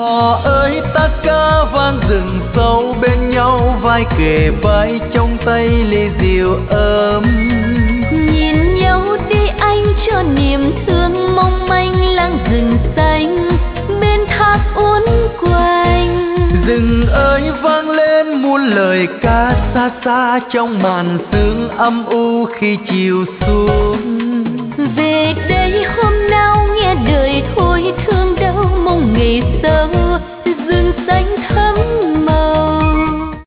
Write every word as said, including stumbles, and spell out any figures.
Họ ơi ta ca vang rừng sâu bên nhau, vai kề vai trong tay ly rượu ấm. Nhìn nhau đi anh cho niềm thương mong manh, láng rừng xanh bên thác uốn quanh. Rừng ơi vang lên muôn lời ca xa xa trong màn sương âm u khi chiều xuống. Về đây hôm nào nghe đời thôi thương đau mong ngày sau rừng xanh thắm